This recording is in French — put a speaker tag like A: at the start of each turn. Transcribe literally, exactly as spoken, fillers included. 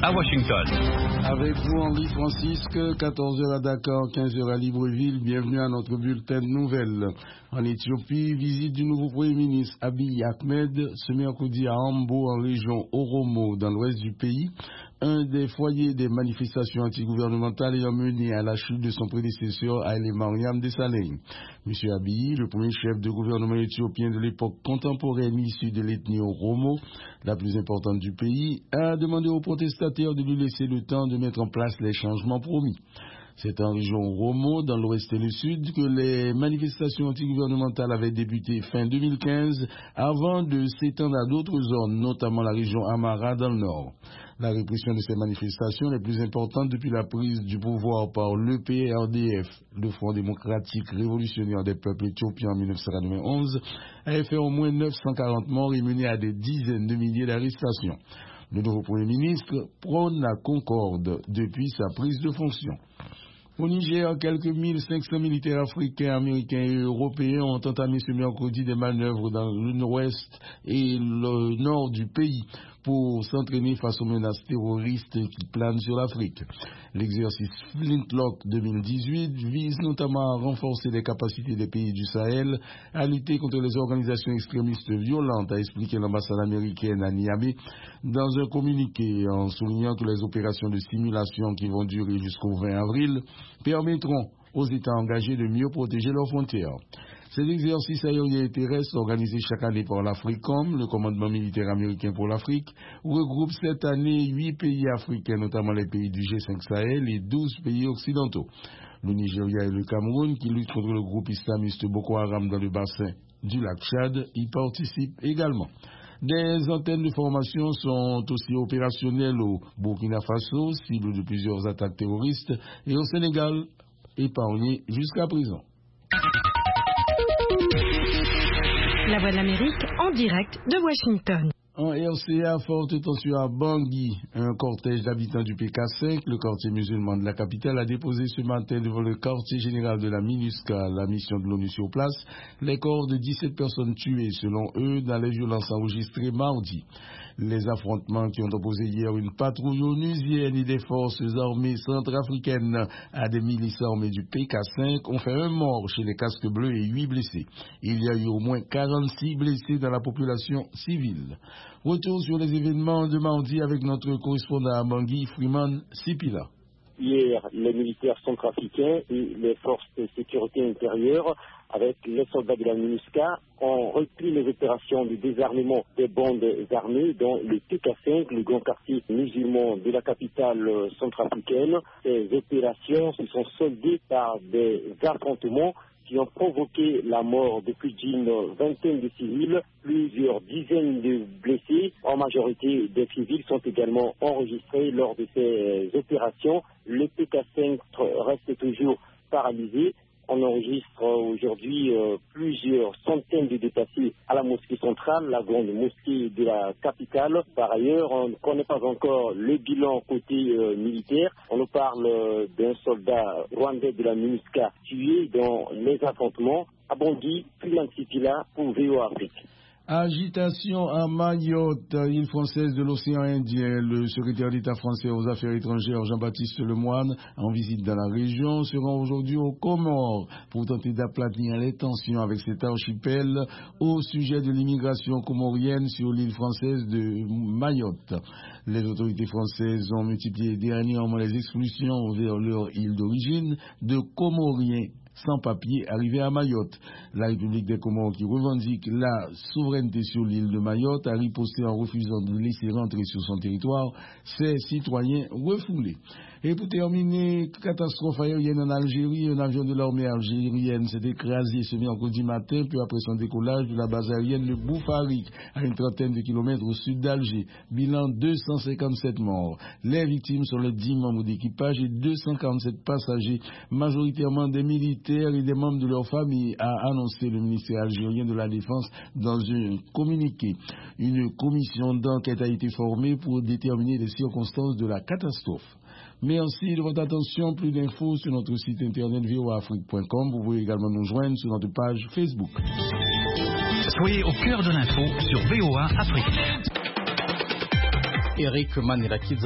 A: à Washington.
B: Avec vous, Henri Francisque, quatorze heures à Dakar, quinze heures à Libreville. Bienvenue à notre bulletin de nouvelles. En Éthiopie, visite du nouveau Premier ministre Abiy Ahmed ce mercredi à Ambo, en région Oromo, dans l'ouest du pays. Un des foyers des manifestations antigouvernementales ayant mené à la chute de son prédécesseur, Haile Mariam Desalegn. M. Abiy, le premier chef de gouvernement éthiopien de l'époque contemporaine issu de l'ethnie Oromo, la plus importante du pays, a demandé aux protestataires de lui laisser le temps de mettre en place les changements promis. C'est en région Oromo, dans l'ouest et le sud, que les manifestations antigouvernementales avaient débuté fin deux mille quinze, avant de s'étendre à d'autres zones, notamment la région Amara dans le nord. La répression de ces manifestations les plus importantes depuis la prise du pouvoir par l'E P R D F, le Front démocratique révolutionnaire des peuples éthiopiens en mille neuf cent quatre-vingt-onze, avait fait au moins neuf cent quarante morts et mené à des dizaines de milliers d'arrestations. Le nouveau Premier ministre prône la concorde depuis sa prise de fonction. Au Niger, quelques mille cinq cents militaires africains, américains et européens ont entamé ce mercredi des manœuvres dans le nord-ouest et le nord du pays pour s'entraîner face aux menaces terroristes qui planent sur l'Afrique. L'exercice Flintlock deux mille dix-huit vise notamment à renforcer les capacités des pays du Sahel à lutter contre les organisations extrémistes violentes, a expliqué l'ambassade américaine à Niamey dans un communiqué, en soulignant que les opérations de simulation qui vont durer jusqu'au vingt avril permettront aux États engagés de mieux protéger leurs frontières. Ces exercices aériens et terrestres, organisés chaque année par l'AFRICOM, le commandement militaire américain pour l'Afrique, regroupent cette année huit pays africains, notamment les pays du G cinq Sahel et douze pays occidentaux. Le Nigeria et le Cameroun, qui luttent contre le groupe islamiste Boko Haram dans le bassin du lac Tchad, y participent également. Des antennes de formation sont aussi opérationnelles au Burkina Faso, cible de plusieurs attaques terroristes, et au Sénégal, épargnées jusqu'à présent.
C: La Voix de l'Amérique en direct de Washington.
B: En R C A, forte tension à Bangui. Un cortège d'habitants du P K cinq, le quartier musulman de la capitale, a déposé ce matin devant le quartier général de la MINUSCA, la mission de l'ONU sur place, les corps de dix-sept personnes tuées, selon eux, dans les violences enregistrées mardi. Les affrontements qui ont opposé hier une patrouille onusienne et des forces armées centrafricaines à des milices armées du P K cinq ont fait un mort chez les casques bleus et huit blessés. Il y a eu au moins quarante-six blessés dans la population civile. Retour sur les événements de mardi avec notre correspondant à Bangui, Freeman Sipila.
D: Hier, les militaires centrafricains et les forces de sécurité intérieure, avec les soldats de la MINUSCA, ont repris les opérations de désarmement des bandes armées dans le P K cinq, le grand quartier musulman de la capitale centrafricaine. Ces opérations se sont soldées par des affrontements qui ont provoqué la mort de plus d'une vingtaine de civils, plusieurs dizaines de blessés. En majorité, des civils sont également enregistrés lors de ces opérations. Le P K cinq reste toujours paralysé. On enregistre aujourd'hui euh, plusieurs centaines de déplacés à la mosquée centrale, la grande mosquée de la capitale. Par ailleurs, on ne connaît pas encore le bilan côté euh, militaire. On nous parle euh, d'un soldat rwandais de la MINUSCA tué dans les affrontements. À Bangui, Freeman Sipila pour V O A Afrique.
B: Agitation à Mayotte, île française de l'océan Indien. Le secrétaire d'État français aux affaires étrangères, Jean-Baptiste Lemoyne, en visite dans la région, se rend aujourd'hui aux Comores pour tenter d'aplatir les tensions avec cet archipel au sujet de l'immigration comorienne sur l'île française de Mayotte. Les autorités françaises ont multiplié dernièrement les expulsions vers leur île d'origine de Comoriens sans papier arrivés à Mayotte. La République des Comores, qui revendique la souveraineté sur l'île de Mayotte, a riposté en refusant de laisser rentrer sur son territoire ses citoyens refoulés. Et pour terminer, catastrophe aérienne en Algérie, un avion de l'armée algérienne s'est écrasé ce mercredi matin, peu après son décollage de la base aérienne de Boufarik, à une trentaine de kilomètres au sud d'Alger. Bilan deux cent cinquante-sept morts. Les victimes sont les dix membres d'équipage et deux cent quarante-sept passagers, majoritairement des militaires et des membres de leur famille, a annoncé le ministère algérien de la Défense dans un communiqué. Une commission d'enquête a été formée pour déterminer les circonstances de la catastrophe. Merci de votre attention. Plus d'infos sur notre site internet v o a afrique point com. Vous pouvez également nous joindre sur notre page Facebook.
A: Soyez au cœur de l'info sur V O A Afrique.
E: Eric Manelaki.